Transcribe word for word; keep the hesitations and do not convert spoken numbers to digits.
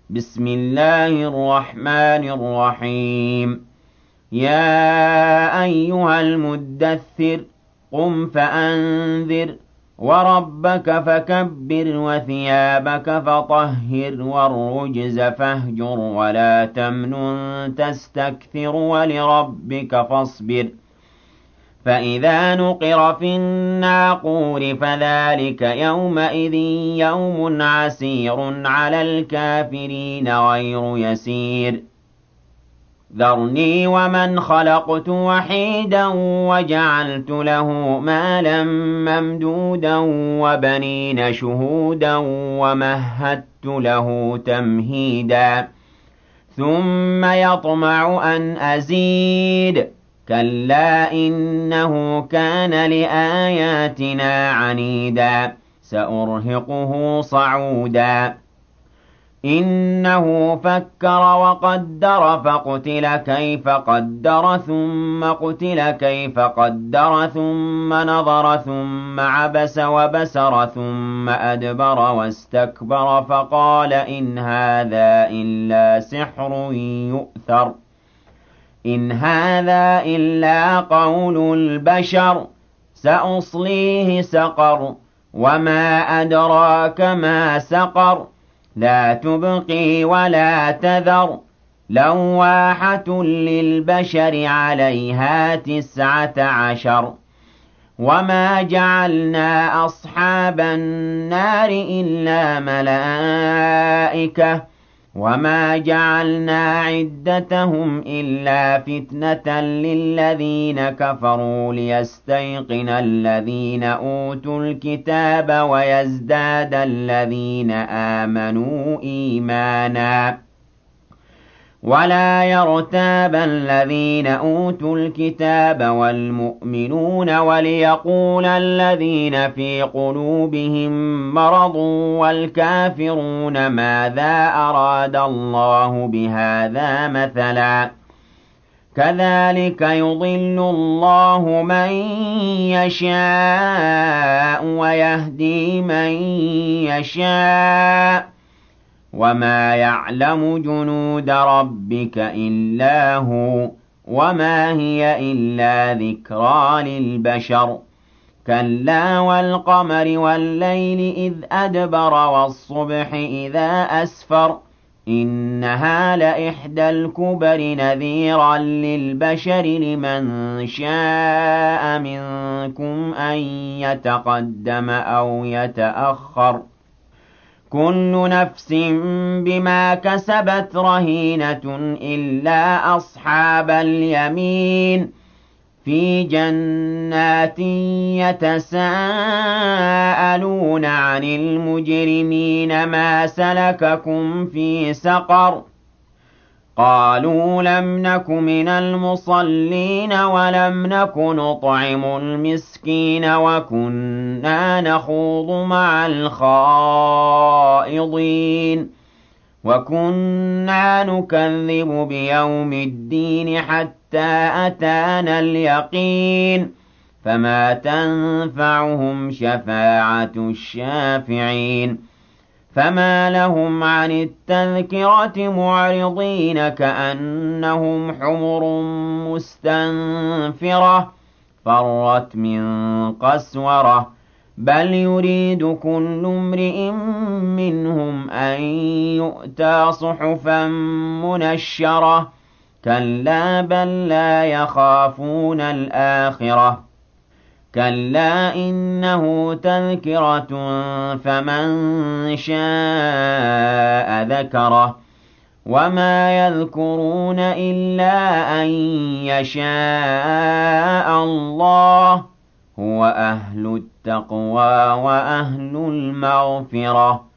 بسم الله الرحمن الرحيم يا أيها المدثر قم فأنذر وربك فكبر وثيابك فطهر والرجز فاهجر ولا تمنن تستكثر ولربك فاصبر فإذا نقر في الناقور فذلك يومئذ يوم عسير على الكافرين غير يسير ذرني ومن خلقت وحيدا وجعلت له مالا ممدودا وبنين شهودا ومهدت له تمهيدا ثم يطمع أن أزيد كلا إنه كان لآياتنا عنيدا سأرهقه صعودا إنه فكر وقدر فقتل كيف قدر ثم قتل كيف قدر ثم نظر ثم عبس وبسر ثم أدبر واستكبر فقال إن هذا إلا سحر يؤثر إن هذا إلا قول البشر سأصليه سقر وما أدراك ما سقر لا تبقي ولا تذر لواحة للبشر عليها تسعة عشر وما جعلنا أصحاب النار إلا ملائكة وما جعلنا عدتهم إلا فتنة للذين كفروا ليستيقن الذين أوتوا الكتاب ويزداد الذين آمنوا إيمانا ولا يرتاب الذين أوتوا الكتاب والمؤمنون وليقول الذين في قلوبهم مرض والكافرون ماذا أراد الله بهذا مثلا كذلك يضل الله من يشاء ويهدي من يشاء وما يعلم جنود ربك إلا هو وما هي إلا ذكرى للبشر كلا والقمر والليل إذ أدبر والصبح إذا أسفر إنها لإحدى الكبر نذيرا للبشر لمن شاء منكم أن يتقدم أو يتأخر كل نفس بما كسبت رهينة إلا أصحاب اليمين في جنات يتساءلون عن المجرمين ما سلككم في سقر قالوا لم نك من المصلين ولم نك نطعم المسكين وكنا نخوض مع الخائضين وكنا نكذب بيوم الدين حتى أتانا اليقين فما تنفعهم شفاعة الشافعين فما لهم عن التذكرة معرضين كأنهم حمر مستنفرة فرت من قسورة بل يريد كل امرئ منهم أن يؤتى صحفا منشرة كلا بل لا يخافون الآخرة كلا إنه تذكرة فمن شاء ذكره وما يذكرون إلا أن يشاء الله هو أهل التقوى وأهل المغفرة